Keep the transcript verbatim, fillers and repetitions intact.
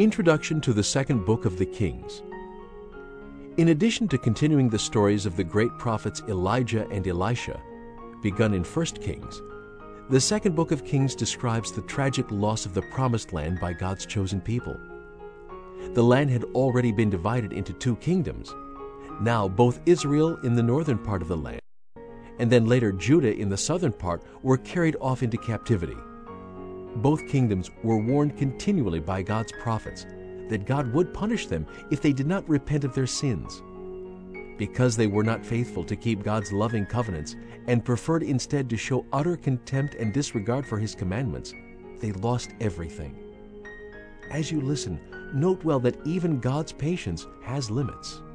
Introduction to the Second Book of the Kings. In addition to continuing the stories of the great prophets Elijah and Elisha, begun in First Kings, the Second Book of Kings describes the tragic loss of the Promised Land by God's chosen people. The land had already been divided into two kingdoms. Now both Israel in the northern part of the land, and then later Judah in the southern part, were carried off into captivity. Both kingdoms were warned continually by God's prophets that God would punish them if they did not repent of their sins. Because they were not faithful to keep God's loving covenants and preferred instead to show utter contempt and disregard for His commandments, they lost everything. As you listen, note well that even God's patience has limits.